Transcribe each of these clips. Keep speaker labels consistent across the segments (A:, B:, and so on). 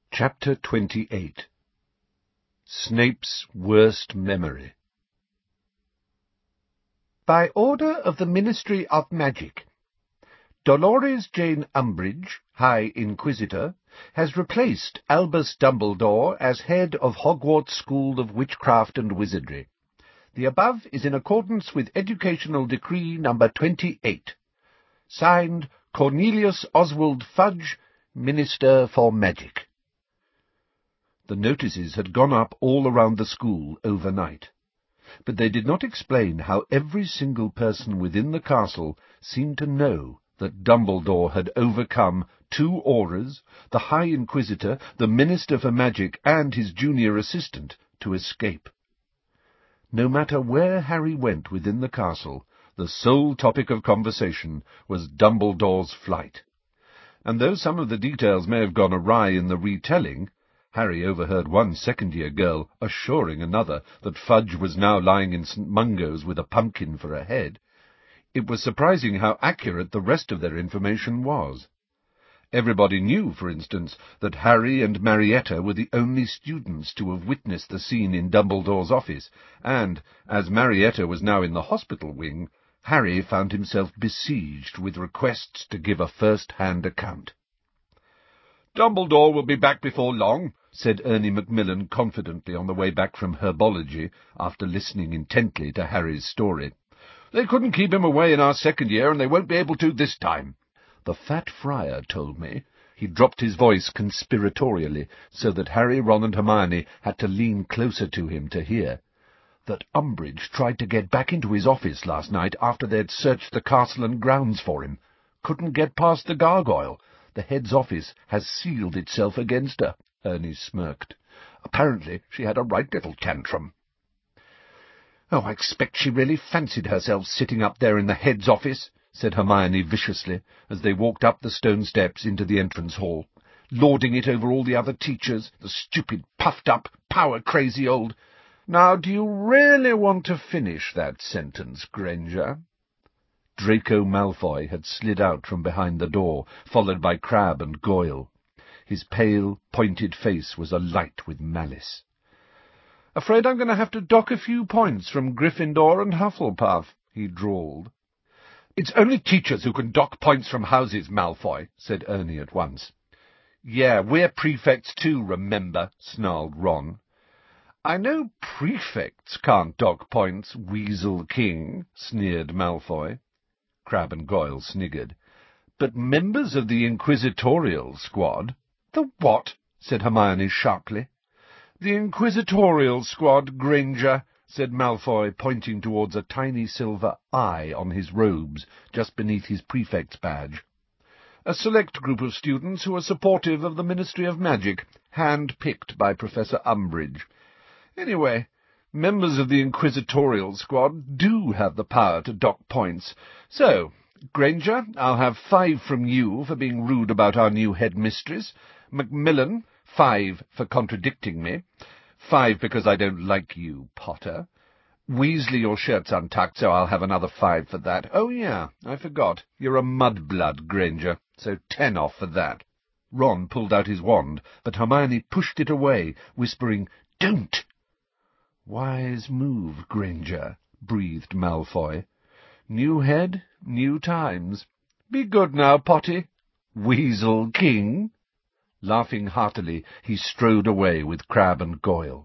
A: Chapter 28 Snape's Worst Memory. By order of the Ministry of Magic, Dolores Jane Umbridge, High Inquisitor, has replaced Albus Dumbledore as head of Hogwarts School of Witchcraft and Wizardry. The above is in accordance with Educational Decree No. 28. Signed, Cornelius Oswald Fudge, Minister for Magic. The notices had gone up all around the school overnight, but they did not explain how every single person within the castle seemed to know that Dumbledore had overcome 2 Aurors, the High Inquisitor, the Minister for Magic, and his junior assistant to escape. No matter where Harry went within the castle, the sole topic of conversation was Dumbledore's flight. And though some of the details may have gone awry in the retelling, Harry overheard one second-year girl assuring another that Fudge was now lying in St. Mungo's with a pumpkin for a head. It was surprising how accurate the rest of their information was. Everybody knew, for instance, that Harry and Marietta were the only students to have witnessed the scene in Dumbledore's office, and, as Marietta was now in the hospital wing, Harry found himself besieged with requests to give a first-hand account. "Dumbledore will be back before long," said Ernie Macmillan confidently on the way back from herbology, after listening intently to Harry's story. "They couldn't keep him away in our second year, and they won't be able to this time. The Fat Friar told me," he dropped his voice conspiratorially, so that Harry, Ron, and Hermione had to lean closer to him to hear, "that Umbridge tried to get back into his office last night after they'd searched the castle and grounds for him. Couldn't get past the gargoyle. The head's office has sealed itself against her." Ernie smirked. "Apparently she had a right little tantrum." "Oh, I expect she really fancied herself sitting up there in the head's office," said Hermione viciously, as they walked up the stone steps into the entrance hall, lording it over all the other teachers, the stupid, puffed-up, power-crazy old— "Now, do you really want to finish that sentence, Granger?" Draco Malfoy had slid out from behind the door, followed by Crabbe and Goyle. His pale, pointed face was alight with malice. "Afraid I'm going to have to dock a few points from Gryffindor and Hufflepuff," he drawled. "It's only teachers who can dock points from houses, Malfoy," said Ernie at once. "Yeah, we're prefects too, remember," snarled Ron. "I know prefects can't dock points, Weasel King," sneered Malfoy. Crabbe and Goyle sniggered. "But members of the Inquisitorial Squad—" "The what?" said Hermione sharply. "The Inquisitorial Squad, Granger," said Malfoy, pointing towards a tiny silver eye on his robes, just beneath his prefect's badge. "A select group of students who are supportive of the Ministry of Magic, hand-picked by Professor Umbridge. Anyway, members of the Inquisitorial Squad do have the power to dock points. So, Granger, I'll have 5 from you for being rude about our new headmistress. Macmillan, 5 for contradicting me. 5 because I don't like you, Potter. Weasley, your shirt's untucked, so I'll have another 5 for that. Oh, yeah, I forgot. You're a mudblood, Granger, so 10 off for that." Ron pulled out his wand, but Hermione pushed it away, whispering, "Don't!" "Wise move, Granger," breathed Malfoy. "New head, new times. Be good now, Potty. Weasel King." Laughing heartily, he strode away with Crabbe and Goyle.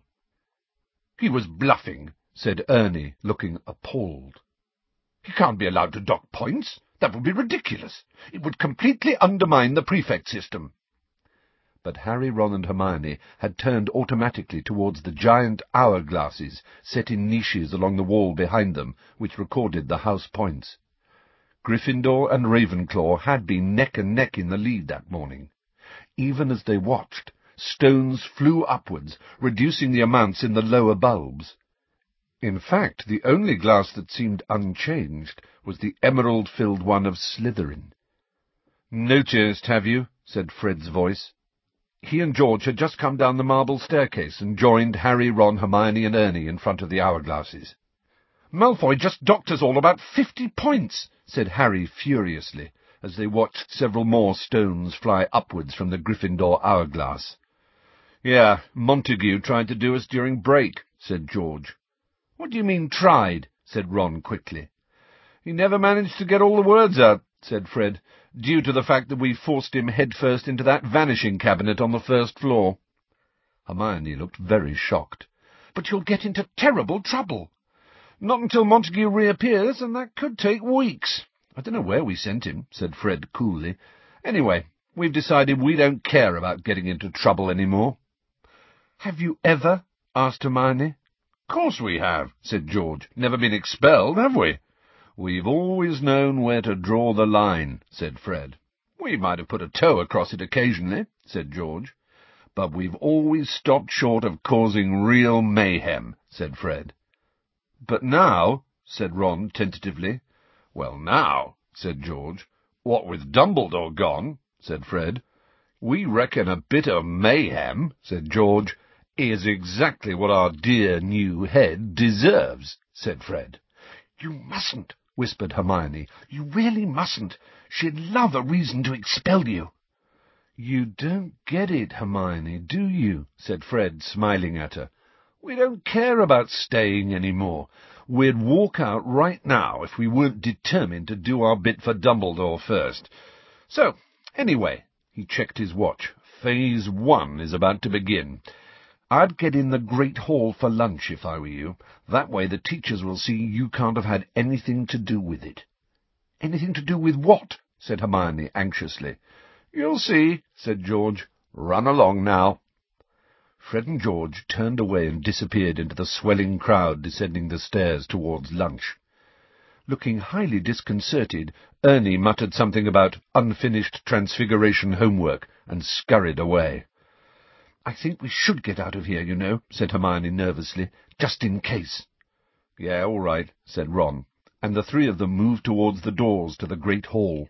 A: "He was bluffing," said Ernie, looking appalled. "He can't be allowed to dock points. That would be ridiculous. It would completely undermine the prefect system." But Harry, Ron, and Hermione had turned automatically towards the giant hourglasses set in niches along the wall behind them, which recorded the house points. Gryffindor and Ravenclaw had been neck and neck in the lead that morning. Even as they watched, stones flew upwards, reducing the amounts in the lower bulbs. In fact, the only glass that seemed unchanged was the emerald-filled one of Slytherin. "Noticed, have you?" said Fred's voice. He and George had just come down the marble staircase and joined Harry, Ron, Hermione, and Ernie in front of the hourglasses. "Malfoy just docked us all about 50 points," said Harry furiously, as they watched several more stones fly upwards from the Gryffindor hourglass. Yeah, Montague tried to do us during break, said George. What do you mean, tried? Said Ron quickly. He never managed to get all the words out, said Fred, due to the fact that we forced him headfirst into that vanishing cabinet on the first floor. Hermione looked very shocked. But you'll get into terrible trouble. Not until Montague reappears, and that could take weeks. I don't know where we sent him, said Fred coolly. Anyway, we've decided we don't care about getting into trouble any more. Have you ever? Asked Hermione. Course we have, said George. Never been expelled, have we? We've always known where to draw the line, said Fred. We might have put a toe across it occasionally, said George. But we've always stopped short of causing real mayhem, said Fred. But now, said Ron tentatively. Well, now, said George. What with Dumbledore gone, said Fred. We reckon a bit of mayhem, said George, is exactly what our dear new head deserves, said Fred. You mustn't, whispered Hermione. You really mustn't. She'd love a reason to expel you. You don't get it, Hermione, do you? Said Fred, smiling at her. We don't care about staying any more. We'd walk out right now if we weren't determined to do our bit for Dumbledore first. So, anyway, he checked his watch. Phase 1 is about to begin. I'd get in the Great Hall for lunch if I were you. That way the teachers will see you can't have had anything to do with it. Anything to do with what? Said Hermione anxiously. You'll see, said George. Run along now. Fred and George turned away and disappeared into the swelling crowd descending the stairs towards lunch. Looking highly disconcerted, Ernie muttered something about unfinished Transfiguration homework and scurried away. I think we should get out of here, you know, said Hermione nervously, just in case. Yeah, all right, said Ron, and the three of them moved towards the doors to the Great Hall.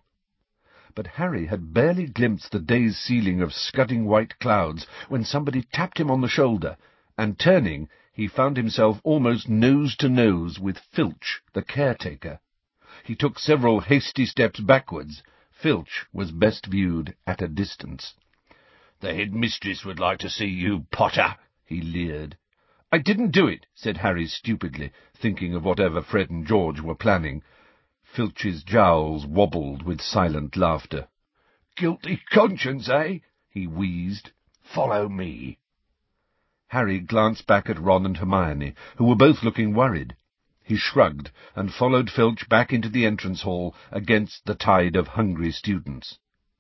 A: But Harry had barely glimpsed the day's ceiling of scudding white clouds when somebody tapped him on the shoulder, and turning, he found himself almost nose to nose with Filch, the caretaker. He took several hasty steps backwards. Filch was best viewed at a distance. The headmistress would like to see you, Potter, he leered. I didn't do it, said Harry stupidly, thinking of whatever Fred and George were planning. Filch's jowls wobbled with silent laughter. Guilty conscience, eh? He wheezed. Follow me. Harry glanced back at Ron and Hermione, who were both looking worried. He shrugged and followed Filch back into the entrance hall against the tide of hungry students.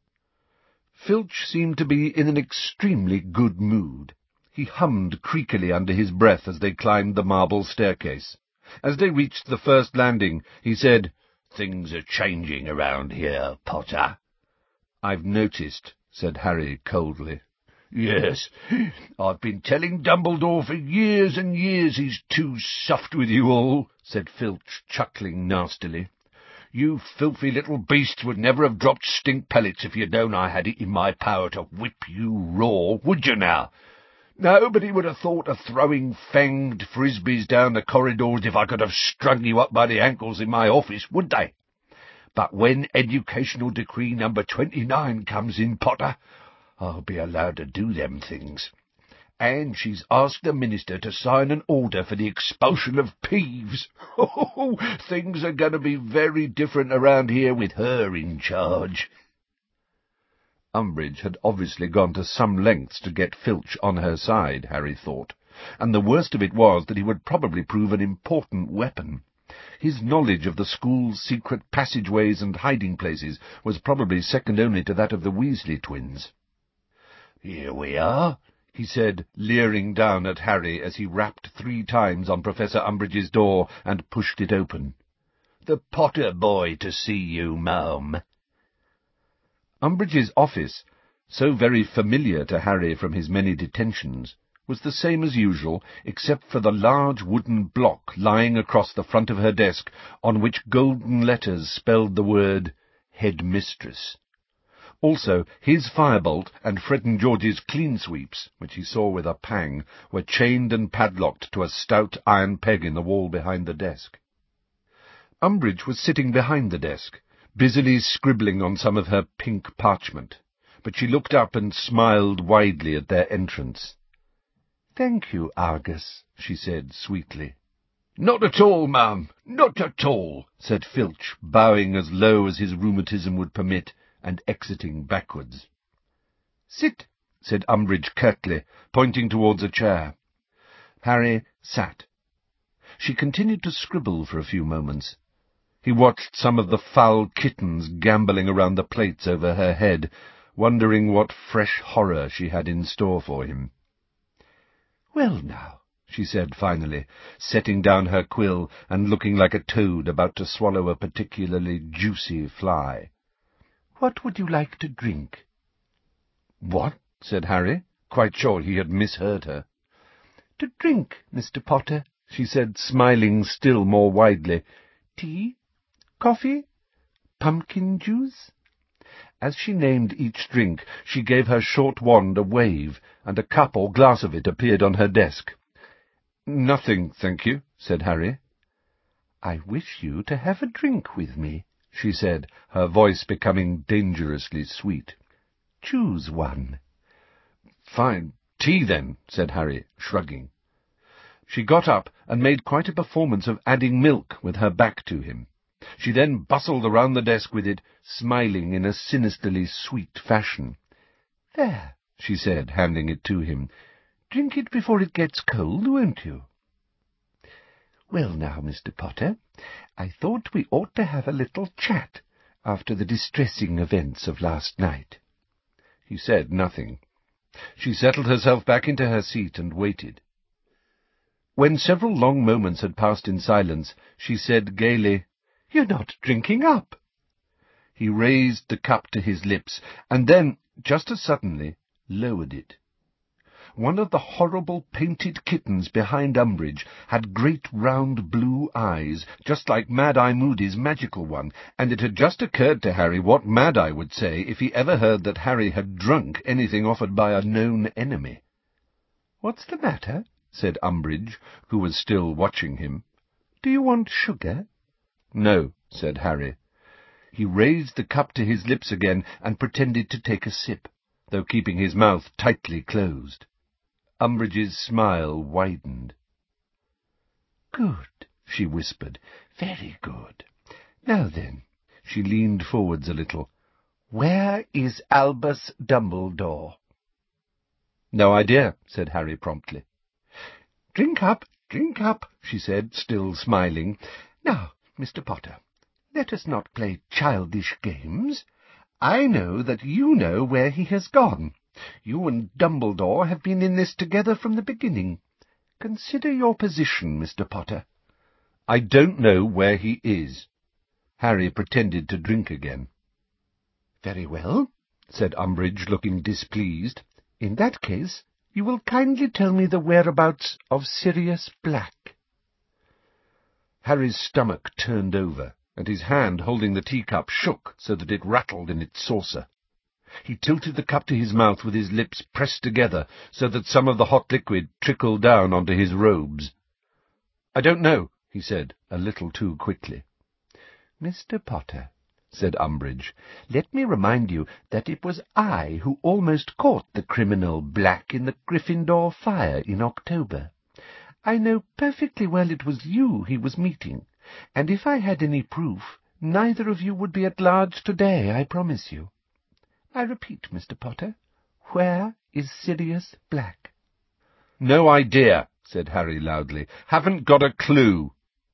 A: Filch seemed to be in an extremely good mood. He hummed creakily under his breath as they climbed the marble staircase. As they reached the first landing, he said, Things are changing around here, Potter. I've noticed, said Harry coldly. Yes, I've been telling Dumbledore for years and years he's too soft with you all, said Filch, chuckling nastily. You filthy little beasts would never have dropped stink pellets if you'd known I had it in my power to whip you raw, would you now? Nobody would have thought of throwing fanged frisbees down the corridors if I could have strung you up by the ankles in my office, would they? But when Educational Decree number 29 comes in, Potter, I'll be allowed to do them things. And she's asked the minister to sign an order for the expulsion of Peeves. Oh, things are going to be very different around here with her in charge. Umbridge had obviously gone to some lengths to get Filch on her side, Harry thought, and the worst of it was that he would probably prove an important weapon. His knowledge of the school's secret passageways and hiding-places was probably second only to that of the Weasley twins. Here we are, he said, leering down at Harry as he rapped 3 times on Professor Umbridge's door and pushed it open. The Potter boy to see you, ma'am. Umbridge's office, so very familiar to Harry from his many detentions, was the same as usual, except for the large wooden block lying across the front of her desk, on which golden letters spelled the word Headmistress. Also, his firebolt and Fred and George's clean sweeps, which he saw with a pang, were chained and padlocked to a stout iron peg in the wall behind the desk. Umbridge was sitting behind the desk, busily scribbling on some of her pink parchment, but she looked up and smiled widely at their entrance. "Thank you, Argus," she said sweetly. "Not at all, ma'am, not at all," said Filch, bowing as low as his rheumatism would permit, and exiting backwards. "Sit," said Umbridge curtly, pointing towards a chair. Harry sat. She continued to scribble for a few moments. He watched some of the foul kittens gambolling around the plates over her head, wondering what fresh horror she had in store for him. "Well, now," she said finally, setting down her quill and looking like a toad about to swallow a particularly juicy fly, "what would you like to drink?" "What?" said Harry, quite sure he had misheard her. "To drink, Mr. Potter," she said, smiling still more widely. "Tea? Coffee? Pumpkin juice?" As she named each drink, she gave her short wand a wave, and a cup or glass of it appeared on her desk. "Nothing, thank you," said Harry. "I wish you to have a drink with me," she said, her voice becoming dangerously sweet. "Choose one." "Fine. Tea, then," said Harry, shrugging. She got up and made quite a performance of adding milk with her back to him. She then bustled around the desk with it, smiling in a sinisterly sweet fashion. "There," she said, handing it to him. "Drink it before it gets cold, won't you?" "Well now, Mr. Potter, I thought we ought to have a little chat after the distressing events of last night." He said nothing. She settled herself back into her seat and waited. When several long moments had passed in silence, she said gaily, "You're not drinking up." He raised the cup to his lips, and then, just as suddenly, lowered it. One of the horrible painted kittens behind Umbridge had great round blue eyes, just like Mad-Eye Moody's magical one, and it had just occurred to Harry what Mad-Eye would say if he ever heard that Harry had drunk anything offered by a known enemy. "What's the matter?" said Umbridge, who was still watching him. "Do you want sugar?" "No," said Harry. He raised the cup to his lips again and pretended to take a sip, though keeping his mouth tightly closed. Umbridge's smile widened. "Good," she whispered. "Very good. Now then," she leaned forwards a little, "where is Albus Dumbledore?" "No idea," said Harry promptly. Drink up," she said, still smiling. "Now, Mr. Potter, let us not play childish games. I know that you know where he has gone. You and Dumbledore have been in this together from the beginning. Consider your position, Mr. Potter." "I don't know where he is." Harry pretended to drink again. "Very well," said Umbridge, looking displeased. "In that case, you will kindly tell me the whereabouts of Sirius Black." Harry's stomach turned over, and his hand holding the teacup shook so that it rattled in its saucer. He tilted the cup to his mouth with his lips pressed together so that some of the hot liquid trickled down onto his robes. "I don't know," he said, a little too quickly. "Mr. Potter," said Umbridge, "let me remind you that it was I who almost caught the criminal Black in the Gryffindor fire in October. I know perfectly well it was you he was meeting, and if I had any proof, neither of you would be at large today, I promise you. I repeat, Mr. Potter, where is Sirius Black?" "No idea," said Harry loudly. "Haven't got a clue."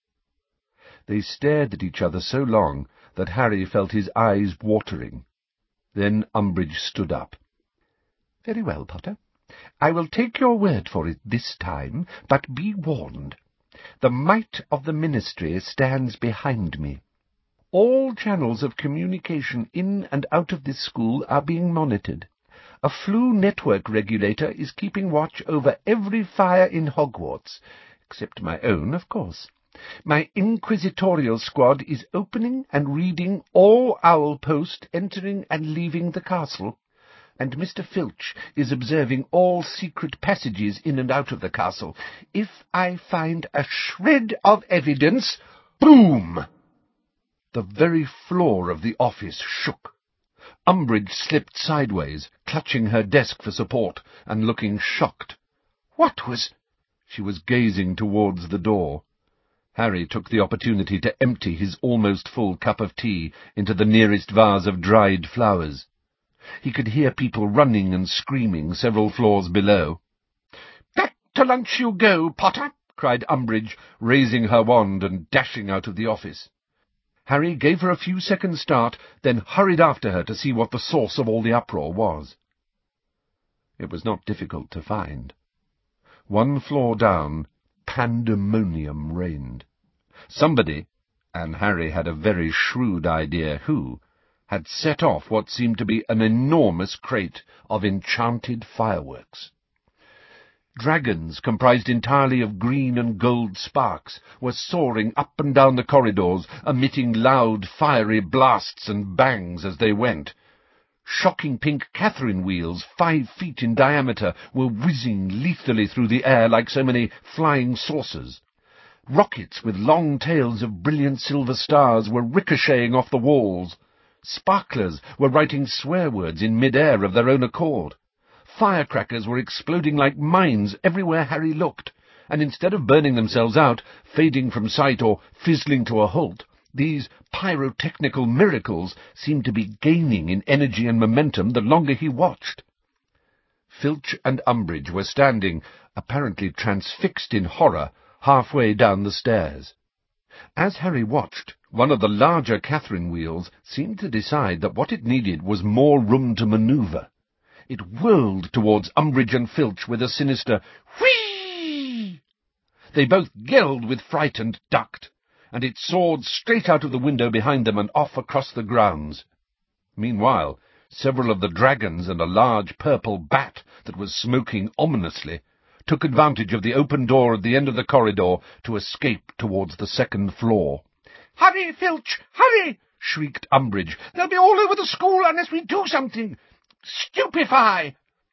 A: They stared at each other so long that Harry felt his eyes watering. Then Umbridge stood up. "Very well, Potter. I will take your word for it this time, but be warned. The might of the Ministry stands behind me. All channels of communication in and out of this school are being monitored. A Floo network regulator is keeping watch over every fire in Hogwarts, except my own, of course. My inquisitorial squad is opening and reading all Owl Post entering and leaving the castle, and Mr. Filch is observing all secret passages in and out of the castle. If I find a shred of evidence— Boom! The very floor of the office shook. Umbridge slipped sideways, clutching her desk for support, and looking shocked. What was— She was gazing towards the door. Harry took the opportunity to empty his almost full cup of tea into the nearest vase of dried flowers. He could hear people running and screaming several floors below. "Back to lunch you go, Potter!" cried Umbridge, raising her wand and dashing out of the office. Harry gave her a few seconds' start, then hurried after her to see what the source of all the uproar was. It was not difficult to find. 1 floor down, pandemonium reigned. Somebody, and Harry had a very shrewd idea who, had set off what seemed to be an enormous crate of enchanted fireworks. Dragons, comprised entirely of green and gold sparks, were soaring up and down the corridors, emitting loud, fiery blasts and bangs as they went. Shocking pink Catherine wheels, 5 feet in diameter, were whizzing lethally through the air like so many flying saucers. Rockets with long tails of brilliant silver stars were ricocheting off the walls. Sparklers were writing swear words in mid-air of their own accord. Firecrackers were exploding like mines everywhere Harry looked, and instead of burning themselves out, fading from sight, or fizzling to a halt, these pyrotechnical miracles seemed to be gaining in energy and momentum the longer he watched. Filch and Umbridge were standing, apparently transfixed in horror, halfway down the stairs. As Harry watched, one of the larger Catherine wheels seemed to decide that what it needed was more room to manoeuvre. It whirled towards Umbridge and Filch with a sinister whee! They both yelled with fright and ducked, and it soared straight out of the window behind them and off across the grounds. Meanwhile, several of the dragons and a large purple bat that was smoking ominously took advantage of the open door at the end of the corridor to escape towards the 2nd floor. "Hurry, Filch, hurry!" shrieked Umbridge. "They'll be all over the school unless we do something. Stupefy!"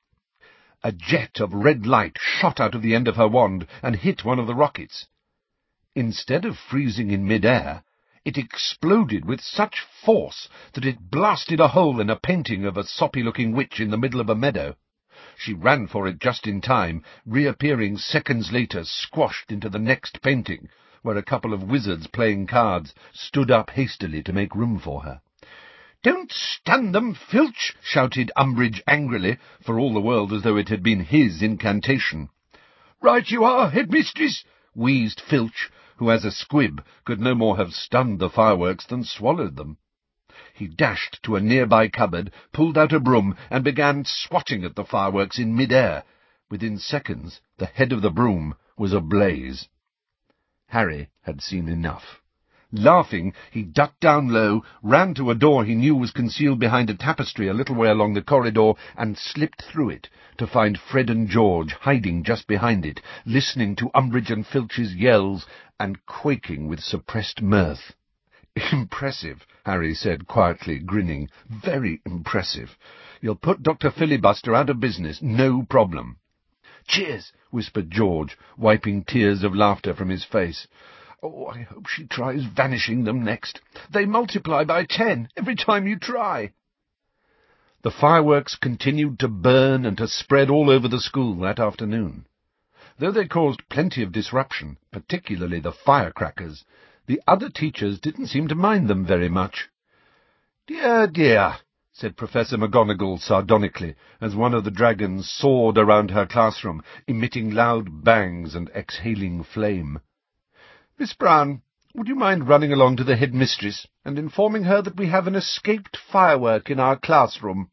A: A jet of red light shot out of the end of her wand and hit one of the rockets. Instead of freezing in mid-air, it exploded with such force that it blasted a hole in a painting of a soppy-looking witch in the middle of a meadow. She ran for it just in time, reappearing seconds later squashed into the next painting, where a couple of wizards playing cards stood up hastily to make room for her. "Don't stun them, Filch!" shouted Umbridge angrily, for all the world as though it had been his incantation. "Right you are, headmistress," wheezed Filch, who as a squib could no more have stunned the fireworks than swallowed them. He dashed to a nearby cupboard, pulled out a broom, and began swatting at the fireworks in mid-air. Within seconds, the head of the broom was ablaze. Harry had seen enough. Laughing, he ducked down low, ran to a door he knew was concealed behind a tapestry a little way along the corridor, and slipped through it to find Fred and George hiding just behind it, listening to Umbridge and Filch's yells and quaking with suppressed mirth. "Impressive," Harry said quietly, grinning. "Very impressive. You'll put Dr. Filibuster out of business, no problem." "Cheers," whispered George, wiping tears of laughter from his face. "Oh, I hope she tries vanishing them next. They multiply by 10 every time you try." The fireworks continued to burn and to spread all over the school that afternoon. Though they caused plenty of disruption, particularly the firecrackers, the other teachers didn't seem to mind them very much. "Dear, dear," said Professor McGonagall sardonically, as one of the dragons soared around her classroom, emitting loud bangs and exhaling flame. "Miss Brown, would you mind running along to the headmistress and informing her that we have an escaped firework in our classroom?"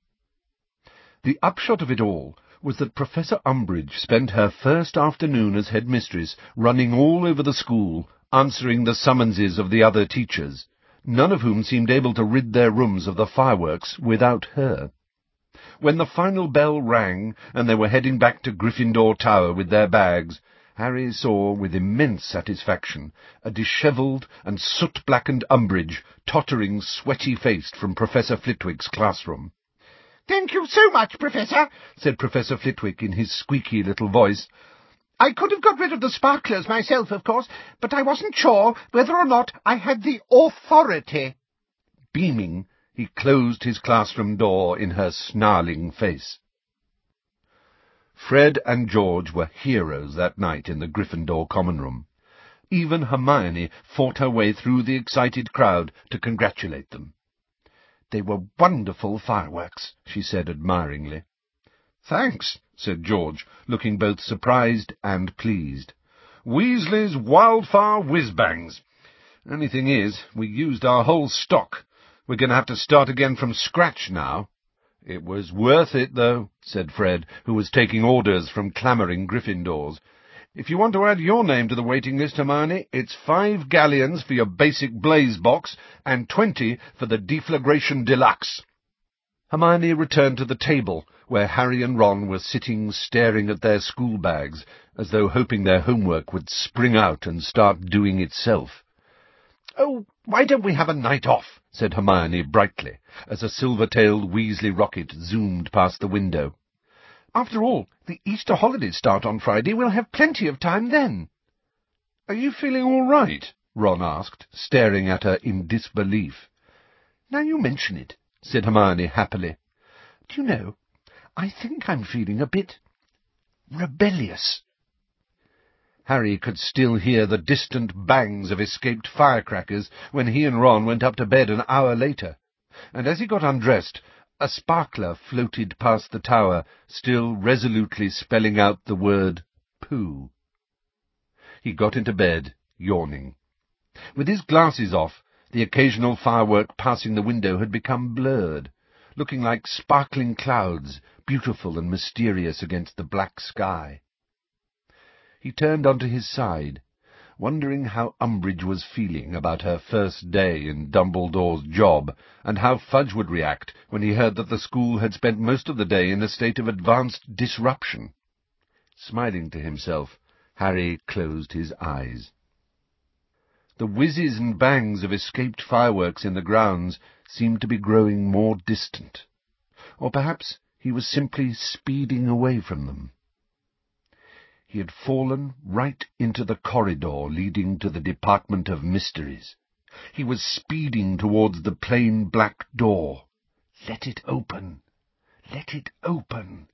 A: The upshot of it all was that Professor Umbridge spent her first afternoon as headmistress running all over the school, answering the summonses of the other teachers, none of whom seemed able to rid their rooms of the fireworks without her. When the final bell rang, and they were heading back to Gryffindor Tower with their bags, Harry saw with immense satisfaction a dishevelled and soot-blackened Umbridge tottering sweaty-faced from Professor Flitwick's classroom. "Thank you so much, Professor," said Professor Flitwick in his squeaky little voice. "I could have got rid of the sparklers myself, of course, but I wasn't sure whether or not I had the authority." Beaming, he closed his classroom door in her snarling face. Fred and George were heroes that night in the Gryffindor common room. Even Hermione fought her way through the excited crowd to congratulate them. "They were wonderful fireworks," she said admiringly. "Thanks," said George, looking both surprised and pleased. "Weasley's Wildfire Whiz-Bangs. Only thing is, we used our whole stock. We're going to have to start again from scratch now." "It was worth it, though," said Fred, who was taking orders from clamouring Gryffindors. "If you want to add your name to the waiting list, Hermione, it's 5 galleons for your basic blaze box and 20 for the deflagration deluxe." Hermione returned to the table, where Harry and Ron were sitting staring at their school bags, as though hoping their homework would spring out and start doing itself. "Oh, why don't we have a night off?" said Hermione brightly, as a silver-tailed Weasley rocket zoomed past the window. "After all, the Easter holidays start on Friday. We'll have plenty of time then." "Are you feeling all right?" Ron asked, staring at her in disbelief. "Now you mention it," said Hermione happily. "Do you know, I think I'm feeling a bit rebellious." Harry could still hear the distant bangs of escaped firecrackers when he and Ron went up to bed an hour later, and as he got undressed, a sparkler floated past the tower, still resolutely spelling out the word poo. He got into bed, yawning. With his glasses off, the occasional firework passing the window had become blurred, looking like sparkling clouds, beautiful and mysterious against the black sky. He turned onto his side, wondering how Umbridge was feeling about her first day in Dumbledore's job, and how Fudge would react when he heard that the school had spent most of the day in a state of advanced disruption. Smiling to himself, Harry closed his eyes. The whizzes and bangs of escaped fireworks in the grounds seemed to be growing more distant, or perhaps he was simply speeding away from them. He had fallen right into the corridor leading to the Department of Mysteries. He was speeding towards the plain black door. Let it open. Let it open.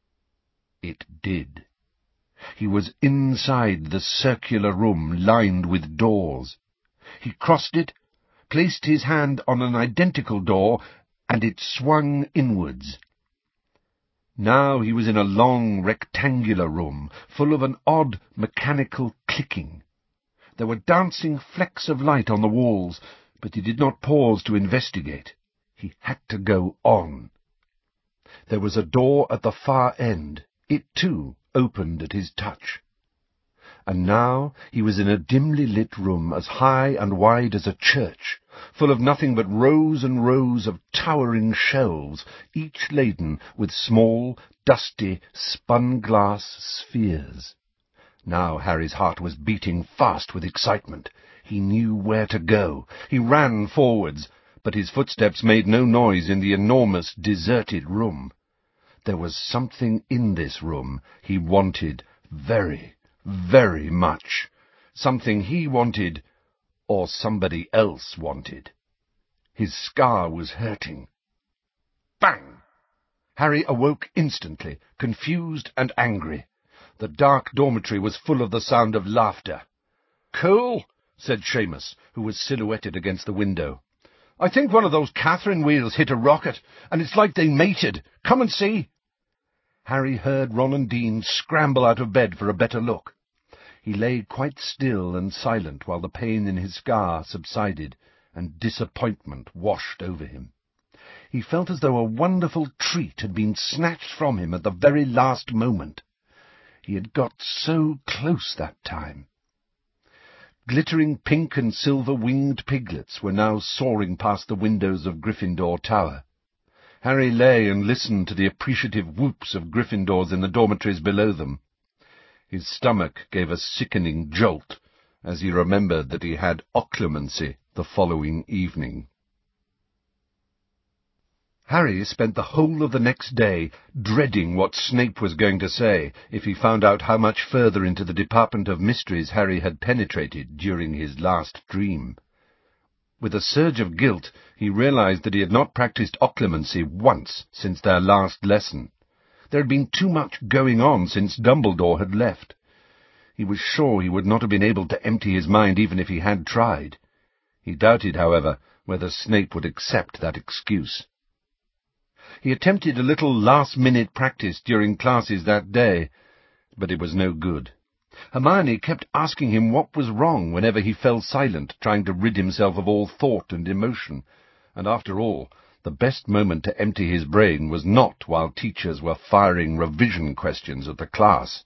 A: It did. He was inside the circular room lined with doors. He crossed it, placed his hand on an identical door, and it swung inwards. Now he was in a long rectangular room, full of an odd mechanical clicking. There were dancing flecks of light on the walls, but he did not pause to investigate. He had to go on. There was a door at the far end. It, too, opened at his touch. And now he was in a dimly lit room as high and wide as a church, full of nothing but rows and rows of towering shelves, each laden with small, dusty, spun-glass spheres. Now Harry's heart was beating fast with excitement. He knew where to go. He ran forwards, but his footsteps made no noise in the enormous, deserted room. There was something in this room he wanted very, very much. Something he wanted, or somebody else wanted. His scar was hurting. Bang! Harry awoke instantly, confused and angry. The dark dormitory was full of the sound of laughter. "Cool," said Seamus, who was silhouetted against the window. "I think one of those Catherine wheels hit a rocket, and it's like they mated. Come and see." Harry heard Ron and Dean scramble out of bed for a better look. He lay quite still and silent while the pain in his scar subsided and disappointment washed over him. He felt as though a wonderful treat had been snatched from him at the very last moment. He had got so close that time. Glittering pink and silver winged piglets were now soaring past the windows of Gryffindor Tower. Harry lay and listened to the appreciative whoops of Gryffindors in the dormitories below them. His stomach gave a sickening jolt as he remembered that he had occlumency the following evening. Harry spent the whole of the next day dreading what Snape was going to say if he found out how much further into the Department of Mysteries Harry had penetrated during his last dream. With a surge of guilt, he realized that he had not practiced occlumency once since their last lesson. There had been too much going on since Dumbledore had left. He was sure he would not have been able to empty his mind even if he had tried. He doubted, however, whether Snape would accept that excuse. He attempted a little last-minute practice during classes that day, but it was no good. Hermione kept asking him what was wrong whenever he fell silent, trying to rid himself of all thought and emotion, and after all, the best moment to empty his brain was not while teachers were firing revision questions at the class.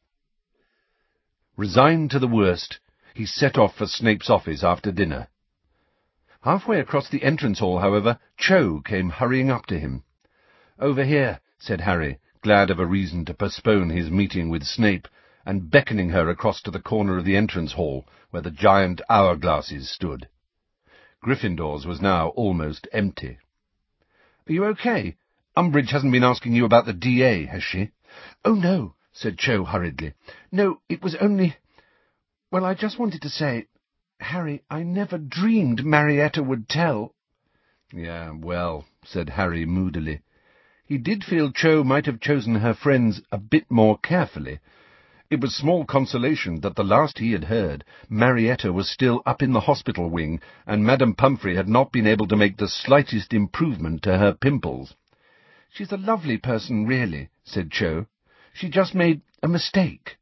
A: Resigned to the worst, he set off for Snape's office after dinner. Halfway across the entrance hall, however, Cho came hurrying up to him. "Over here," said Harry, glad of a reason to postpone his meeting with Snape, and beckoning her across to the corner of the entrance hall, where the giant hourglasses stood. Gryffindor's was now almost empty. "Are you okay? Umbridge hasn't been asking you about the DA, has she?" "Oh, no," said Cho hurriedly. "No, it was only... Well, I just wanted to say, Harry, I never dreamed Marietta would tell." "Yeah, well," said Harry moodily. He did feel Cho might have chosen her friends a bit more carefully. It was small consolation that the last he had heard, Marietta was still up in the hospital wing, and Madame Pumphrey had not been able to make the slightest improvement to her pimples. "She's a lovely person, really," said Cho. "She just made a mistake."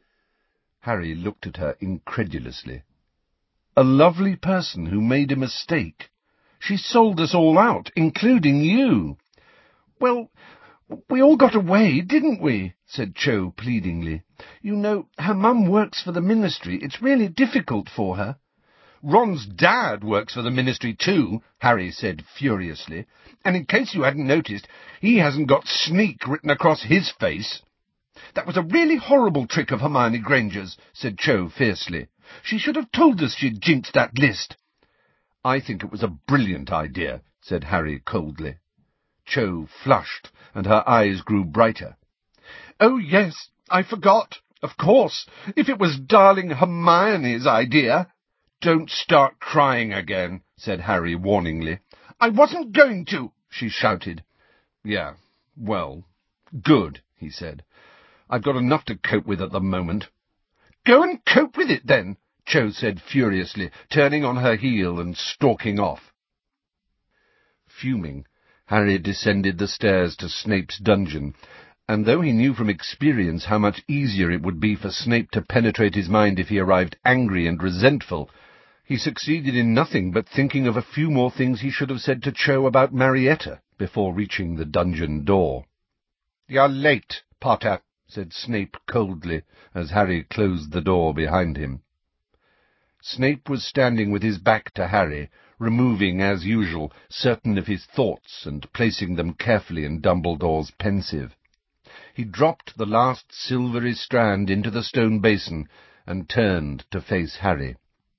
A: Harry looked at her incredulously. A lovely person who made a mistake? She sold us all out, including you. "Well, we all got away, didn't we?" said Cho pleadingly. "You know, her mum works for the Ministry. It's really difficult for her." "Ron's dad works for the Ministry too," Harry said furiously. "And in case you hadn't noticed, he hasn't got sneak written across his face." "That was a really horrible trick of Hermione Granger's," said Cho fiercely. "She should have told us she'd jinxed that list." "I think it was a brilliant idea," said Harry coldly. Cho flushed, and her eyes grew brighter. "Oh, yes, I forgot. Of course, if it was darling Hermione's idea—" "Don't start crying again," said Harry warningly. "I wasn't going to," she shouted. "Yeah, well, good," he said. "I've got enough to cope with at the moment." "Go and cope with it, then," Cho said furiously, turning on her heel and stalking off. Fuming, Harry descended the stairs to Snape's dungeon, and though he knew from experience how much easier it would be for Snape to penetrate his mind if he arrived angry and resentful, he succeeded in nothing but thinking of a few more things he should have said to Cho about Marietta before reaching the dungeon door. "You're late, Potter," said Snape coldly, as Harry closed the door behind him. Snape was standing with his back to Harry, removing, as usual, certain of his thoughts and placing them carefully in Dumbledore's pensieve. He dropped the last silvery strand into the stone basin and turned to face Harry.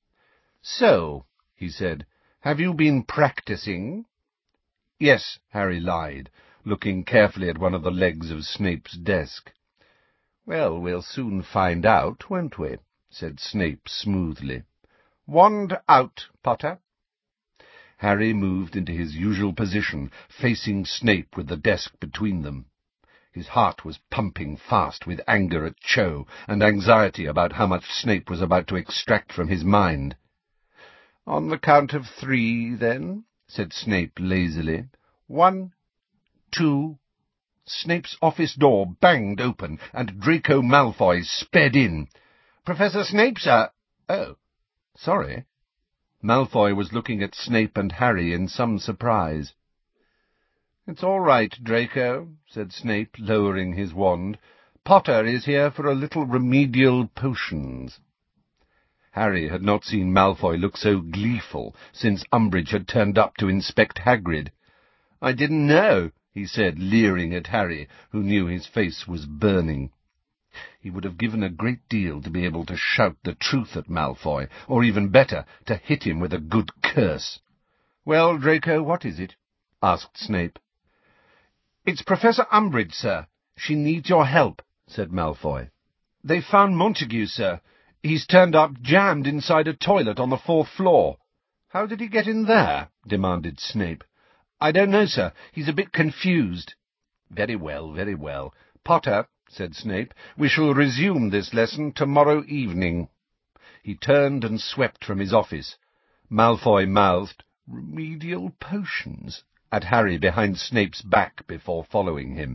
A: "So," he said, "have you been practicing?" "Yes," Harry lied, looking carefully at one of the legs of Snape's desk. "Well, we'll soon find out, won't we?" said Snape smoothly. "Wand out, Potter." Harry moved into his usual position, facing Snape with the desk between them. His heart was pumping fast with anger at Cho and anxiety about how much Snape was about to extract from his mind. "On the count of 3, then," said Snape lazily. 1, 2... Snape's office door banged open, and Draco Malfoy sped in. "Professor Snape, sir." "Oh, sorry." Malfoy was looking at Snape and Harry in some surprise. "It's all right, Draco," said Snape, lowering his wand. "Potter is here for a little remedial potions." Harry had not seen Malfoy look so gleeful since Umbridge had turned up to inspect Hagrid. "I didn't know," he said, leering at Harry, who knew his face was burning. He would have given a great deal to be able to shout the truth at Malfoy, or even better, to hit him with a good curse. "Well, Draco, what is it?" asked Snape. "It's Professor Umbridge, sir. She needs your help," said Malfoy. "They found Montague, sir. He's turned up jammed inside a toilet on the 4th floor." "How did he get in there?" demanded Snape. "I don't know, sir. He's a bit confused." "Very well, very well. "Potter," said Snape, "we shall resume this lesson tomorrow evening." He turned and swept from his office. Malfoy mouthed, "Remedial potions," at Harry behind Snape's back before following him.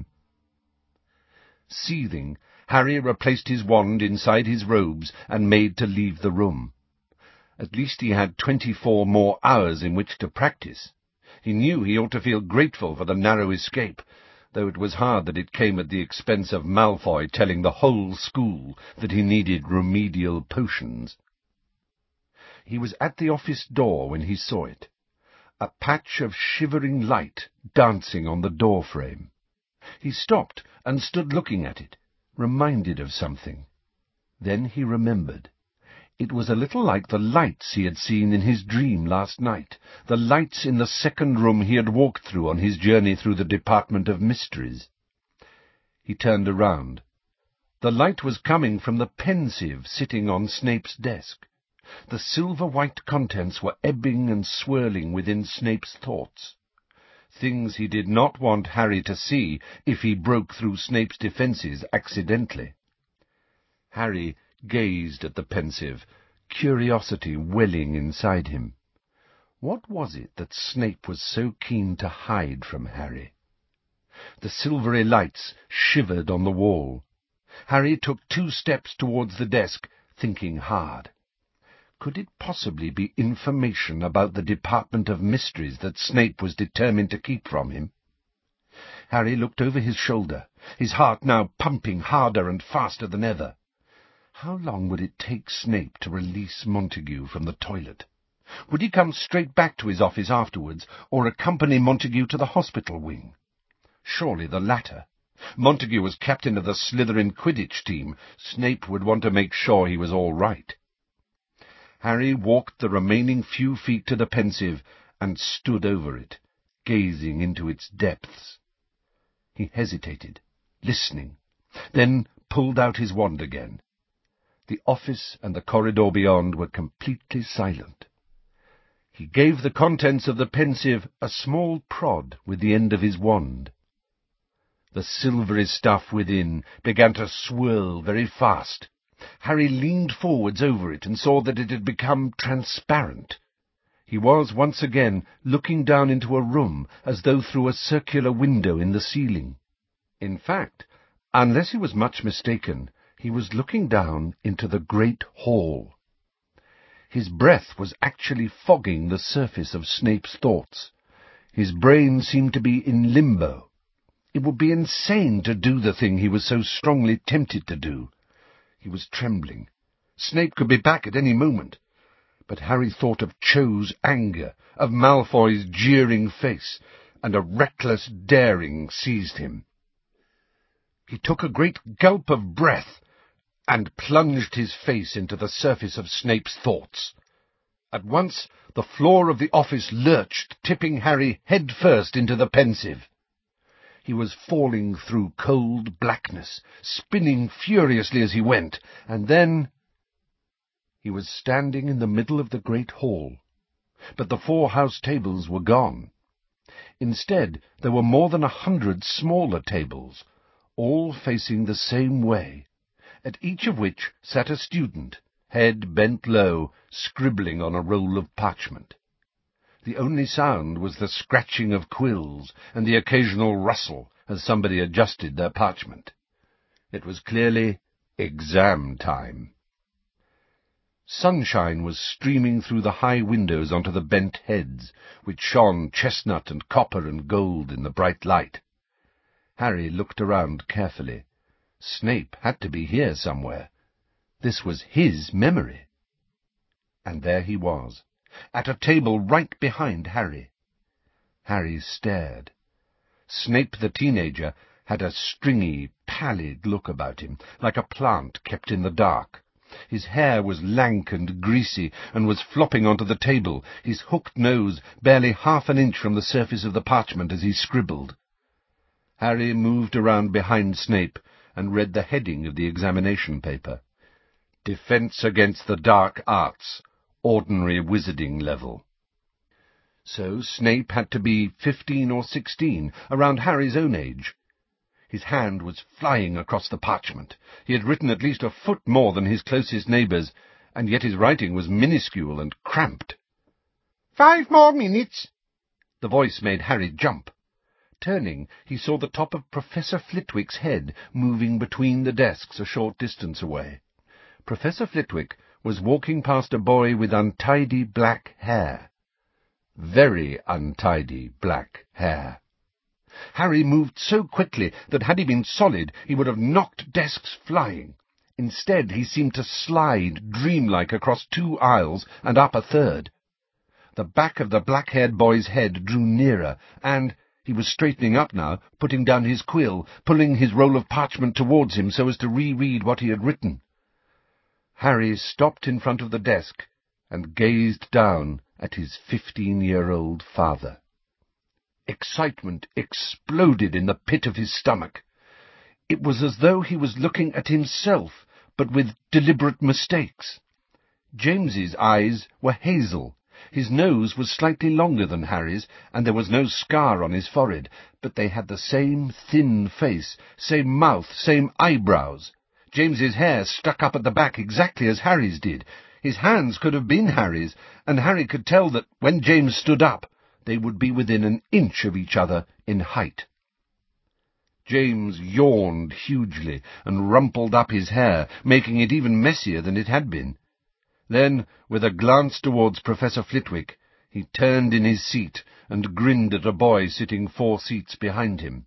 A: Seething, Harry replaced his wand inside his robes and made to leave the room. At least he had 24 more hours in which to practice. He knew he ought to feel grateful for the narrow escape, though it was hard that it came at the expense of Malfoy telling the whole school that he needed remedial potions. He was at the office door when he saw it, a patch of shivering light dancing on the door frame. He stopped and stood looking at it, reminded of something. Then he remembered. It was a little like the lights he had seen in his dream last night, the lights in the second room he had walked through on his journey through the Department of Mysteries. He turned around. The light was coming from the Pensieve sitting on Snape's desk. The silver-white contents were ebbing and swirling within Snape's thoughts. Things he did not want Harry to see if he broke through Snape's defences accidentally. Harry gazed at the Pensieve, curiosity welling inside him. What was it that Snape was so keen to hide from Harry? The silvery lights shivered on the wall. Harry took 2 steps towards the desk, thinking hard. Could it possibly be information about the Department of Mysteries that Snape was determined to keep from him? Harry looked over his shoulder, his heart now pumping harder and faster than ever. How long would it take Snape to release Montague from the toilet? Would he come straight back to his office afterwards, or accompany Montague to the hospital wing? Surely the latter. Montague was captain of the Slytherin Quidditch team. Snape would want to make sure he was all right. Harry walked the remaining few feet to the Pensieve and stood over it, gazing into its depths. He hesitated, listening, then pulled out his wand again. The office and the corridor beyond were completely silent. He gave the contents of the Pensieve a small prod with the end of his wand. The silvery stuff within began to swirl very fast. Harry leaned forwards over it and saw that it had become transparent. He was once again looking down into a room as though through a circular window in the ceiling. In fact, unless he was much mistaken, he was looking down into the great hall. His breath was actually fogging the surface of Snape's thoughts. His brain seemed to be in limbo. It would be insane to do the thing he was so strongly tempted to do. He was trembling. Snape could be back at any moment. But Harry thought of Cho's anger, of Malfoy's jeering face, and a reckless daring seized him. He took a great gulp of breath and plunged his face into the surface of Snape's thoughts. At once the floor of the office lurched, tipping Harry head first into the Pensieve. He was falling through cold blackness, spinning furiously as he went, and then he was standing in the middle of the great hall. But the 4 house tables were gone. Instead, there were more than 100 smaller tables, all facing the same way, at each of which sat a student, head bent low, scribbling on a roll of parchment. The only sound was the scratching of quills and the occasional rustle as somebody adjusted their parchment. It was clearly exam time. Sunshine was streaming through the high windows onto the bent heads, which shone chestnut and copper and gold in the bright light. Harry looked around carefully. Snape had to be here somewhere. This was his memory. And there he was, at a table right behind Harry. Harry stared. Snape the teenager had a stringy, pallid look about him, like a plant kept in the dark. His hair was lank and greasy, and was flopping onto the table, his hooked nose barely half an inch from the surface of the parchment as he scribbled. Harry moved around behind Snape and read the heading of the examination paper. Defense against the Dark Arts, Ordinary Wizarding Level. So Snape had to be 15 or 16, around Harry's own age. His hand was flying across the parchment. He had written at least a foot more than his closest neighbours, and yet his writing was minuscule and cramped.
B: 5 more minutes.
A: The voice made Harry jump. Turning, he saw the top of Professor Flitwick's head moving between the desks a short distance away. Professor Flitwick was walking past a boy with untidy black hair. Very untidy black hair. Harry moved so quickly that had he been solid, he would have knocked desks flying. Instead, he seemed to slide dreamlike across 2 aisles and up a third. The back of the black-haired boy's head drew nearer, and he was straightening up now, putting down his quill, pulling his roll of parchment towards him so as to reread what he had written. Harry stopped in front of the desk and gazed down at his 15-year-old father. Excitement exploded in the pit of his stomach. It was as though he was looking at himself, but with deliberate mistakes. James's eyes were hazel. His nose was slightly longer than Harry's, and there was no scar on his forehead, but they had the same thin face, same mouth, same eyebrows. James's hair stuck up at the back exactly as Harry's did. His hands could have been Harry's, and Harry could tell that when James stood up, they would be within an inch of each other in height. James yawned hugely and rumpled up his hair, making it even messier than it had been. Then, with a glance towards Professor Flitwick, he turned in his seat and grinned at a boy sitting 4 seats behind him.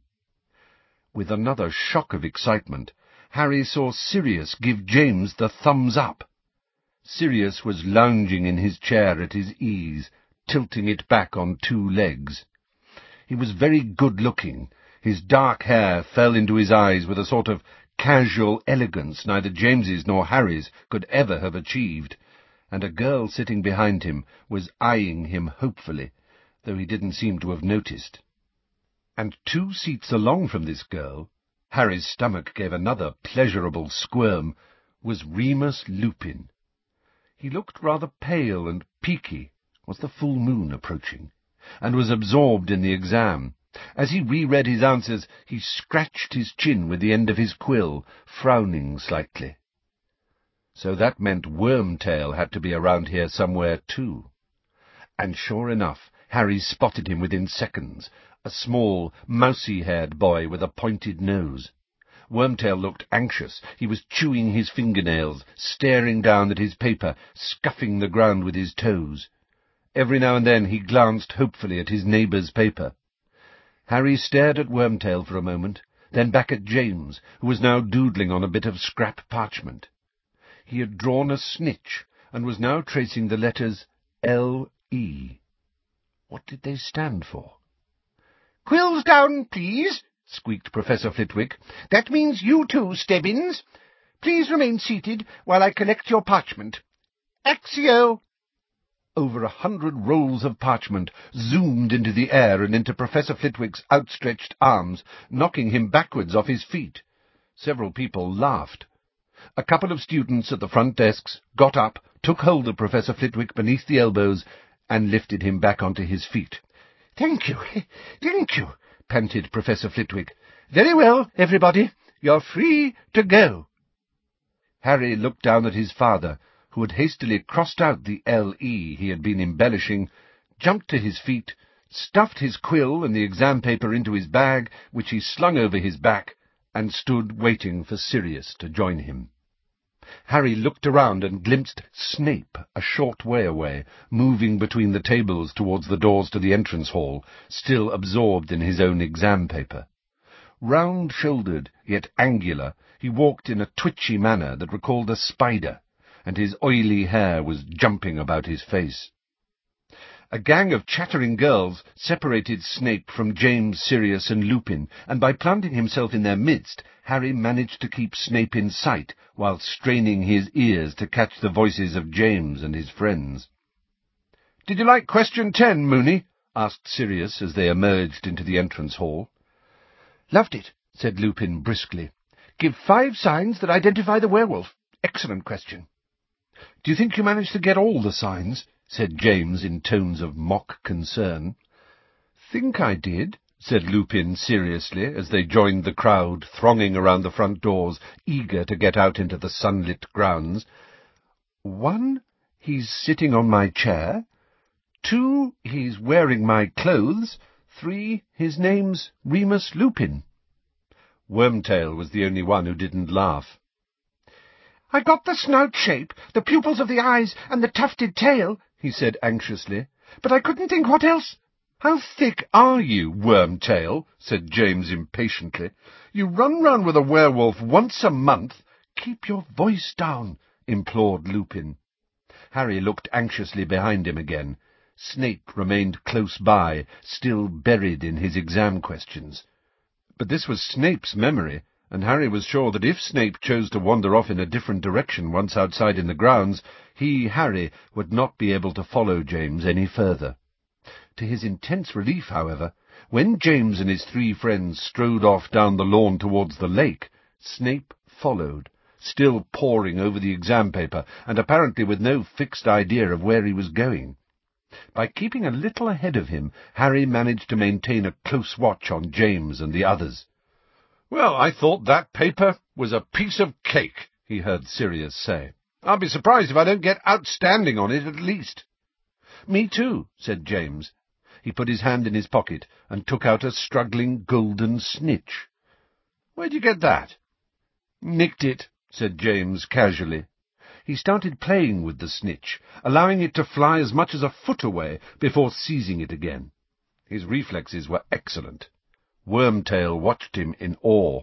A: With another shock of excitement, Harry saw Sirius give James the thumbs up. Sirius was lounging in his chair at his ease, tilting it back on 2 legs. He was very good-looking. His dark hair fell into his eyes with a sort of casual elegance neither James's nor Harry's could ever have achieved, and a girl sitting behind him was eyeing him hopefully, though he didn't seem to have noticed. And 2 seats along from this girl, Harry's stomach gave another pleasurable squirm, was Remus Lupin. He looked rather pale and peaky. Was the full moon approaching? And was absorbed in the exam. As he reread his answers, he scratched his chin with the end of his quill, frowning slightly. So that meant Wormtail had to be around here somewhere too. And sure enough, Harry spotted him within seconds, a small, mousy-haired boy with a pointed nose. Wormtail looked anxious. He was chewing his fingernails, staring down at his paper, scuffing the ground with his toes. Every now and then he glanced hopefully at his neighbour's paper. Harry stared at Wormtail for a moment, then back at James, who was now doodling on a bit of scrap parchment. He had drawn a snitch, and was now tracing the letters L-E. What did they stand for?
B: "Quills down, please," squeaked Professor Flitwick. "That means you too, Stebbins. Please remain seated while I collect your parchment. Accio!"
A: Over 100 rolls of parchment zoomed into the air and into Professor Flitwick's outstretched arms, knocking him backwards off his feet. Several people laughed. A couple of students at the front desks got up, took hold of Professor Flitwick beneath the elbows, and lifted him back onto his feet.
B: Thank you, panted Professor Flitwick. "Very well, everybody. You're free to go."
A: Harry looked down at his father, who had hastily crossed out the L-E he had been embellishing, jumped to his feet, stuffed his quill and the exam paper into his bag, which he slung over his back, and stood waiting for Sirius to join him. Harry looked around and glimpsed Snape a short way away, moving between the tables towards the doors to the entrance hall, still absorbed in his own exam paper. Round-shouldered, yet angular, he walked in a twitchy manner that recalled a spider, and his oily hair was jumping about his face. A gang of chattering girls separated Snape from James, Sirius, and Lupin, and by planting himself in their midst, Harry managed to keep Snape in sight, while straining his ears to catch the voices of James and his friends. "Did you like question 10, Moony?" asked Sirius as they emerged into the entrance hall.
B: "Loved it," said Lupin briskly. "Give 5 signs that identify the werewolf. Excellent question."
A: "Do you think you managed to get all the signs?" said James in tones of mock concern.
B: "Think I did,"
A: said Lupin seriously, as they joined the crowd thronging around the front doors, eager to get out into the sunlit grounds. "1, he's sitting on my chair. 2, he's wearing my clothes. 3, his name's Remus Lupin." Wormtail was the only one who didn't laugh.
B: "I got the snout shape, the pupils of the eyes, and the tufted tail," he said anxiously, "but I couldn't think what else."
A: "How thick are you, Wormtail?" said James impatiently. "You run round with a werewolf once a month." "Keep your voice down," implored Lupin. Harry looked anxiously behind him again. Snape remained close by, still buried in his exam questions. But this was Snape's memory, and Harry was sure that if Snape chose to wander off in a different direction once outside in the grounds, he, Harry, would not be able to follow James any further. To his intense relief, however, when James and his 3 friends strode off down the lawn towards the lake, Snape followed, still poring over the exam paper, and apparently with no fixed idea of where he was going. By keeping a little ahead of him, Harry managed to maintain a close watch on James and the others. "Well, I thought that paper was a piece of cake," he heard Sirius say. "I'll be surprised if I don't get outstanding on it at least." "Me too," said James. He put his hand in his pocket and took out a struggling golden snitch. "Where'd you get that?" "Nicked it," said James casually. He started playing with the snitch, allowing it to fly as much as a foot away before seizing it again. His reflexes were excellent. Wormtail watched him in awe.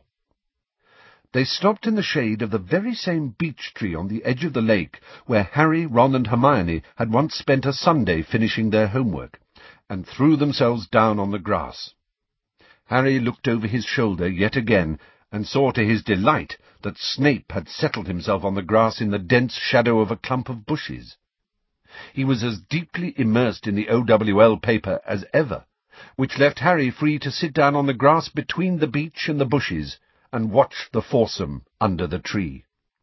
A: They stopped in the shade of the very same beech tree on the edge of the lake where Harry, Ron, and Hermione had once spent a Sunday finishing their homework, and threw themselves down on the grass. Harry looked over his shoulder yet again, and saw to his delight that Snape had settled himself on the grass in the dense shadow of a clump of bushes. He was as deeply immersed in the OWL paper as ever, which left Harry free to sit down on the grass between the beech and the bushes, and watch the foursome under the tree.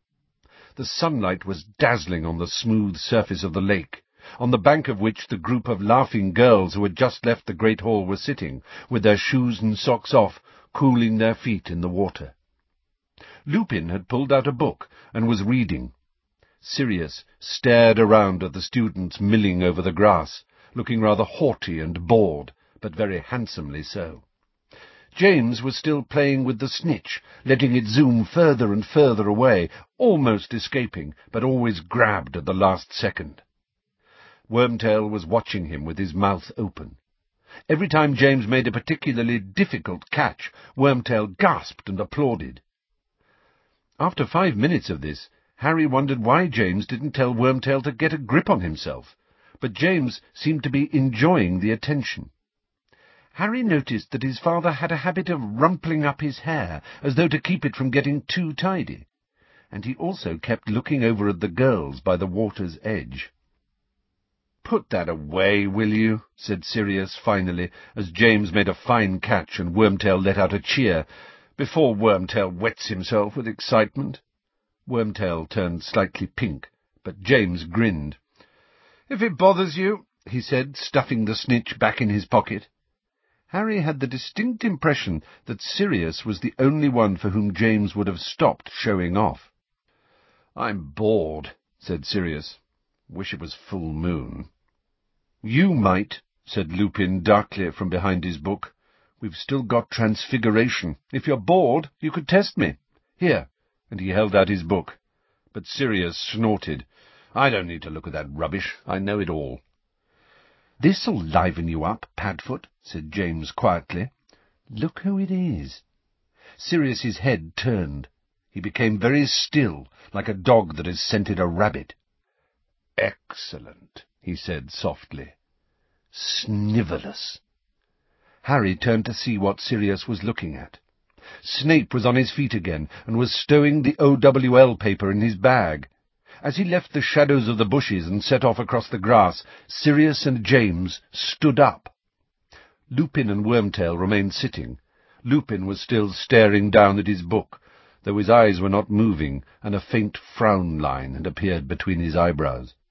A: The sunlight was dazzling on the smooth surface of the lake, on the bank of which the group of laughing girls who had just left the great hall were sitting, with their shoes and socks off, cooling their feet in the water. Lupin had pulled out a book and was reading. Sirius stared around at the students milling over the grass, looking rather haughty and bored, but very handsomely so. James was still playing with the snitch, letting it zoom further and further away, almost escaping, but always grabbed at the last second. Wormtail was watching him with his mouth open. Every time James made a particularly difficult catch, Wormtail gasped and applauded. After 5 minutes of this, Harry wondered why James didn't tell Wormtail to get a grip on himself, but James seemed to be enjoying the attention. Harry noticed that his father had a habit of rumpling up his hair, as though to keep it from getting too tidy, and he also kept looking over at the girls by the water's edge. "Put that away, will you?" said Sirius finally, as James made a fine catch and Wormtail let out a cheer, "before Wormtail wets himself with excitement." Wormtail turned slightly pink, but James grinned. "If it bothers you," he said, stuffing the snitch back in his pocket. Harry had the distinct impression that Sirius was the only one for whom James would have stopped showing off. "I'm bored," said Sirius. "Wish it was full moon." "You might," said Lupin darkly from behind his book. "We've still got Transfiguration. If you're bored, you could test me. Here," and he held out his book. But Sirius snorted. "I don't need to look at that rubbish. I know it all." "This'll liven you up, Padfoot," said James quietly. "Look who it is." Sirius's head turned. He became very still, like a dog that has scented a rabbit. "Excellent," he said softly. "Snivelous." Harry turned to see what Sirius was looking at. Snape was on his feet again, and was stowing the OWL paper in his bag. As he left the shadows of the bushes and set off across the grass, Sirius and James stood up. Lupin and Wormtail remained sitting. Lupin was still staring down at his book, though his eyes were not moving, and a faint frown line had appeared between his eyebrows.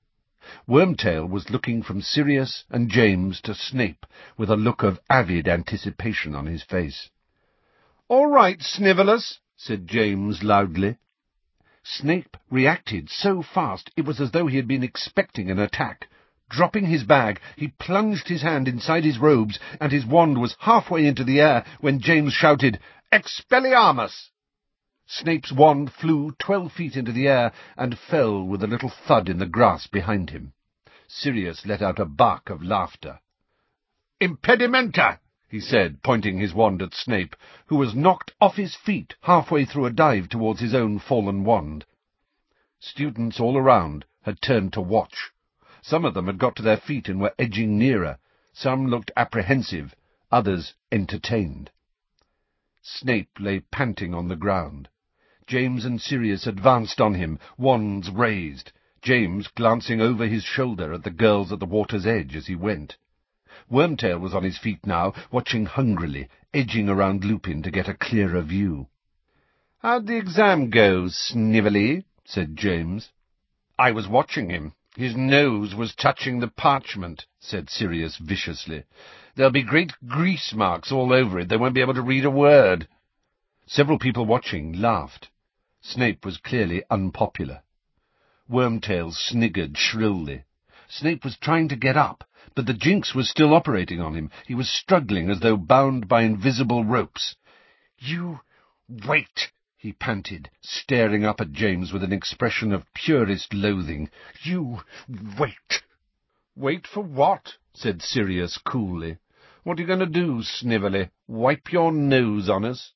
A: Wormtail was looking from Sirius and James to Snape, with a look of avid anticipation on his face.
B: "All right, Snivelus," said
A: James loudly. Snape reacted so fast it was as though he had been expecting an attack. Dropping his bag, he plunged his hand inside his robes, and his wand was halfway into the air when James shouted, "Expelliarmus!" Snape's wand flew 12 feet into the air and fell with a little thud in the grass behind him. Sirius let out a bark of laughter. "Impedimenta!" he said, pointing his wand at Snape, who was knocked off his feet halfway through a dive towards his own fallen wand. Students all around had turned to watch. Some of them had got to their feet and were edging nearer. Some looked apprehensive, others entertained. Snape lay panting on the ground. James and Sirius advanced on him, wands raised, James glancing over his shoulder at the girls at the water's edge as he went. Wormtail was on his feet now, watching hungrily, edging around Lupin to get a clearer view.
B: "How'd the exam go, Snively?" said James.
A: "I was watching him. His nose was touching the parchment," said Sirius viciously. "There'll be great grease marks all over it. They won't be able to read a word." Several people watching laughed. Snape was clearly unpopular. Wormtail sniggered shrilly. Snape was trying to get up, but the jinx was still operating on him. He was struggling as though bound by invisible ropes.
B: "You wait,"
A: he panted, staring up at James with an expression of purest loathing.
B: "You wait."
A: "Wait for what?" said Sirius coolly. "What are you going to do, Snively? Wipe your nose on us?"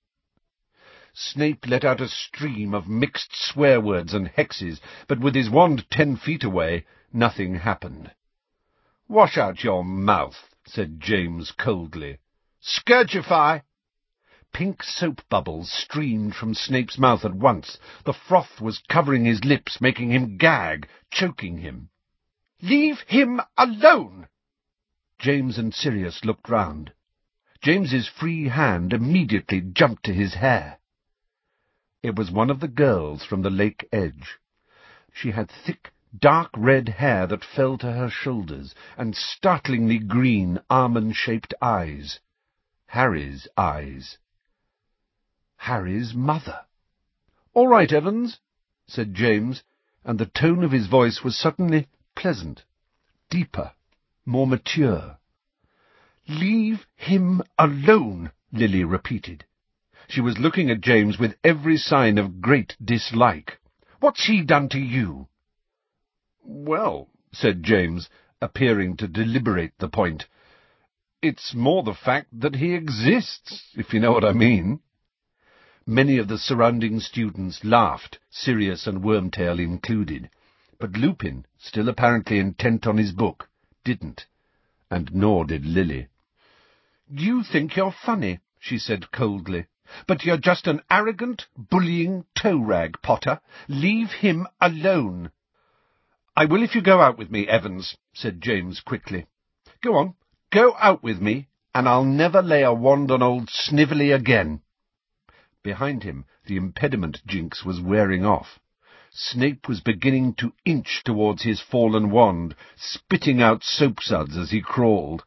A: Snape let out a stream of mixed swear words and hexes, but with his wand 10 feet away, nothing happened. "Wash out your mouth," said James coldly.
B: "Scourgify!"
A: Pink soap bubbles streamed from Snape's mouth at once. The froth was covering his lips, making him gag, choking him.
B: "Leave him alone!"
A: James and Sirius looked round. James's free hand immediately jumped to his hair. It was one of the girls from the lake edge. She had thick, dark red hair that fell to her shoulders, and startlingly green, almond-shaped eyes. Harry's eyes. Harry's mother. "All right, Evans," said James, and the tone of his voice was suddenly pleasant, deeper, more mature.
B: "Leave him alone,"
A: Lily repeated. She was looking at James with every sign of great dislike. "What's he done to you?" "Well," said James, appearing to deliberate the point, "it's more the fact that he exists, if you know what I mean." Many of the surrounding students laughed, Sirius and Wormtail included, but Lupin, still apparently intent on his book, didn't, and nor did Lily. "You think you're funny," she said coldly, "but you're just an arrogant, bullying toe-rag, Potter. Leave him alone." "I will if you go out with me, Evans," said James quickly. "Go on, go out with me, and I'll never lay a wand on old Snively again." Behind him, the impediment jinx was wearing off. Snape was beginning to inch towards his fallen wand, spitting out soapsuds as he crawled.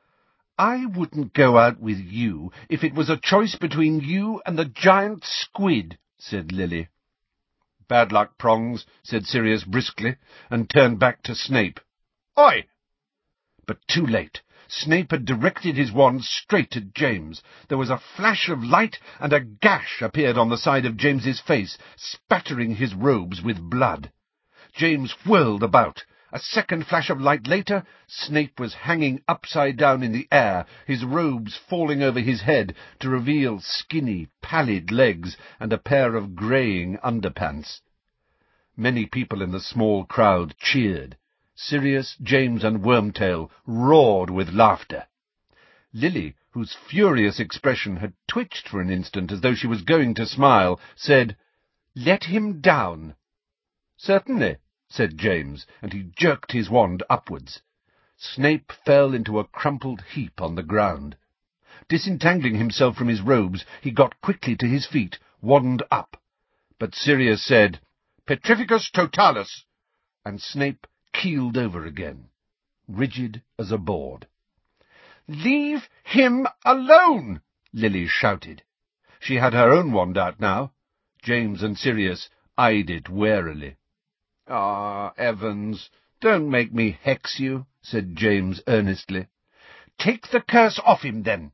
A: "I wouldn't go out with you if it was a choice between you and the giant squid," said Lily. "Bad luck, Prongs," said Sirius briskly, and turned back to Snape. "Oi!" But too late. Snape had directed his wand straight at James. There was a flash of light, and a gash appeared on the side of James's face, spattering his robes with blood. James whirled about. A second flash of light later, Snape was hanging upside down in the air, his robes falling over his head to reveal skinny, pallid legs and a pair of greying underpants. Many people in the small crowd cheered. Sirius, James, and Wormtail roared with laughter. Lily, whose furious expression had twitched for an instant as though she was going to smile, said, "Let him down." "Certainly," said James, and he jerked his wand upwards. Snape fell into a crumpled heap on the ground. Disentangling himself from his robes, he got quickly to his feet, wand up. But Sirius said, "Petrificus totalus," and Snape keeled over again, rigid as a board.
B: "Leave him alone!"
A: Lily shouted. She had her own wand out now. James and Sirius eyed it warily. "Ah, Evans, don't make me hex you," said James earnestly.
B: "Take the curse off him, then."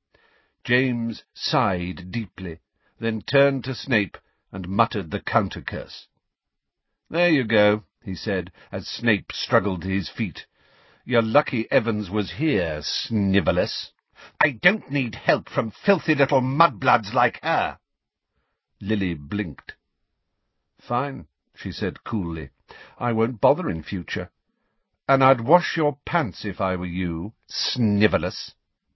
A: James sighed deeply, then turned to Snape and muttered the counter-curse. "There you go," he said, as Snape struggled to his feet. "You're lucky Evans was here, Snivellus."
B: "I don't need help from filthy little mudbloods like her."
A: Lily blinked. "Fine," she said coolly. "I won't bother in future. And I'd wash your pants if I were you, Snivellus."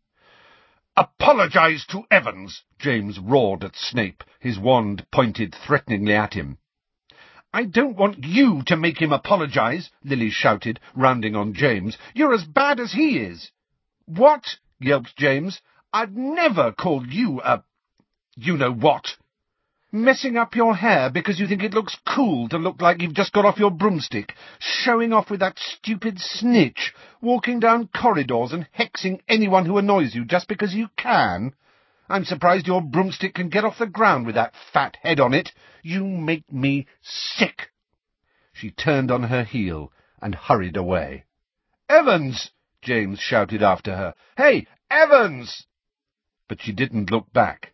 B: "Apologize to Evans!"
A: James roared at Snape, his wand pointed threateningly at him.
B: "I don't want you to make him apologize," Lily shouted, rounding on James. "You're as bad as he is." "What?" yelped James. "I've never called you a you-know-what. Messing up your hair because you think it looks cool to look like you've just got off your broomstick, showing off with that stupid snitch, walking down corridors and hexing anyone who annoys you just because you can. I'm surprised your broomstick can get off the ground with that fat head on it. You make me sick."
A: She turned on her heel and hurried away.
B: "Evans!" James shouted after her. "Hey, Evans!"
A: But she didn't look back.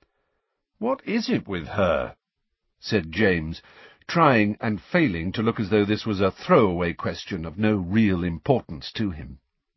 A: "What is it with her?" said James, trying and failing to look as though this was a throwaway question of no real importance to him.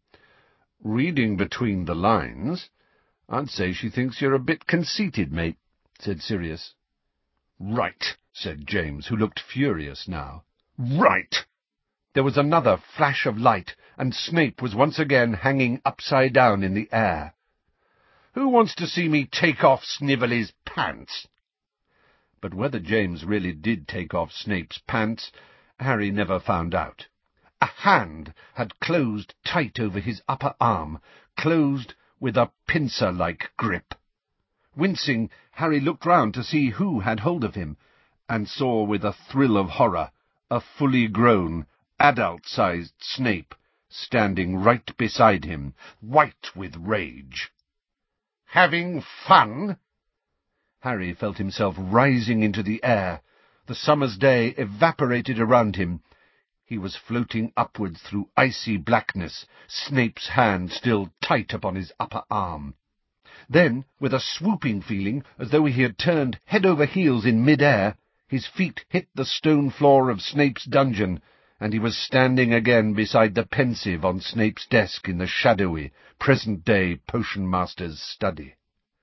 A: "Reading between the lines, I'd say she thinks you're a bit conceited, mate," said Sirius.
B: "Right,"
A: said James, who looked furious now.
B: "Right!"
A: There was another flash of light, and Snape was once again hanging upside down in the air.
B: "Who wants to see me take off Snively's pants?"
A: But whether James really did take off Snape's pants, Harry never found out. A hand had closed tight over his upper arm, closed with a pincer-like grip. Wincing, Harry looked round to see who had hold of him, and saw with a thrill of horror a fully grown, adult-sized Snape standing right beside him, white with rage.
B: "Having fun?"
A: Harry felt himself rising into the air. The summer's day evaporated around him. He was floating upwards through icy blackness, Snape's hand still tight upon his upper arm. Then, with a swooping feeling, as though he had turned head over heels in mid-air, his feet hit the stone floor of Snape's dungeon, and he was standing again beside the pensieve on Snape's desk in the shadowy, present-day potion-master's study.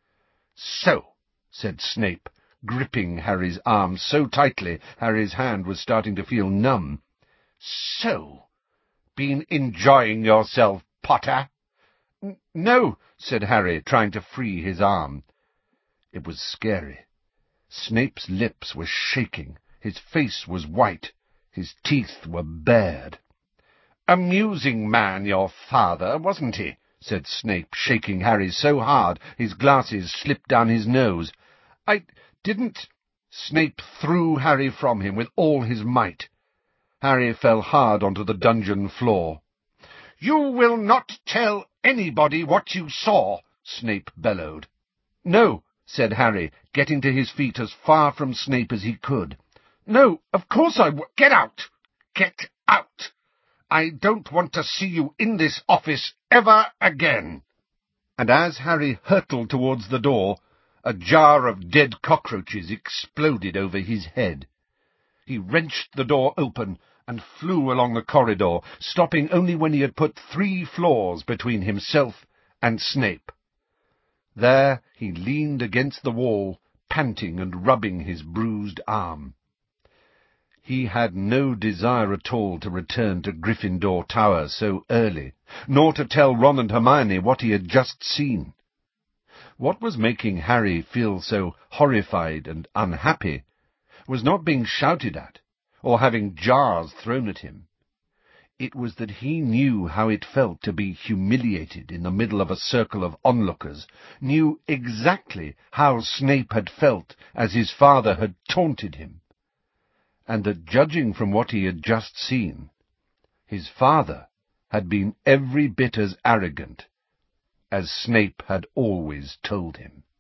A: "So," said Snape, gripping Harry's arm so tightly Harry's hand was starting to feel numb.
B: "So, been enjoying yourself, Potter?"
A: "No," said Harry, trying to free his arm. It was scary. Snape's lips were shaking, his face was white, his teeth were bared.
B: "Amusing man, your father, wasn't he?"
A: said Snape, shaking Harry so hard his glasses slipped down his nose.
B: "I didn't—"
A: Snape threw Harry from him with all his might. Harry fell hard onto the dungeon floor.
B: "You will not tell anybody what you saw," Snape bellowed.
A: "No," said Harry, getting to his feet as far from Snape as he could.
B: "No, of course I won't. Get out! Get out! I don't want to see you in this office ever again."
A: And as Harry hurtled towards the door, a jar of dead cockroaches exploded over his head. He wrenched the door open and flew along the corridor, stopping only when he had put 3 floors between himself and Snape. There he leaned against the wall, panting and rubbing his bruised arm. He had no desire at all to return to Gryffindor Tower so early, nor to tell Ron and Hermione what he had just seen. What was making Harry feel so horrified and unhappy was not being shouted at, or having jars thrown at him. It was that he knew how it felt to be humiliated in the middle of a circle of onlookers, knew exactly how Snape had felt as his father had taunted him, and that, judging from what he had just seen, His father had been every bit as arrogant as Snape had always told him.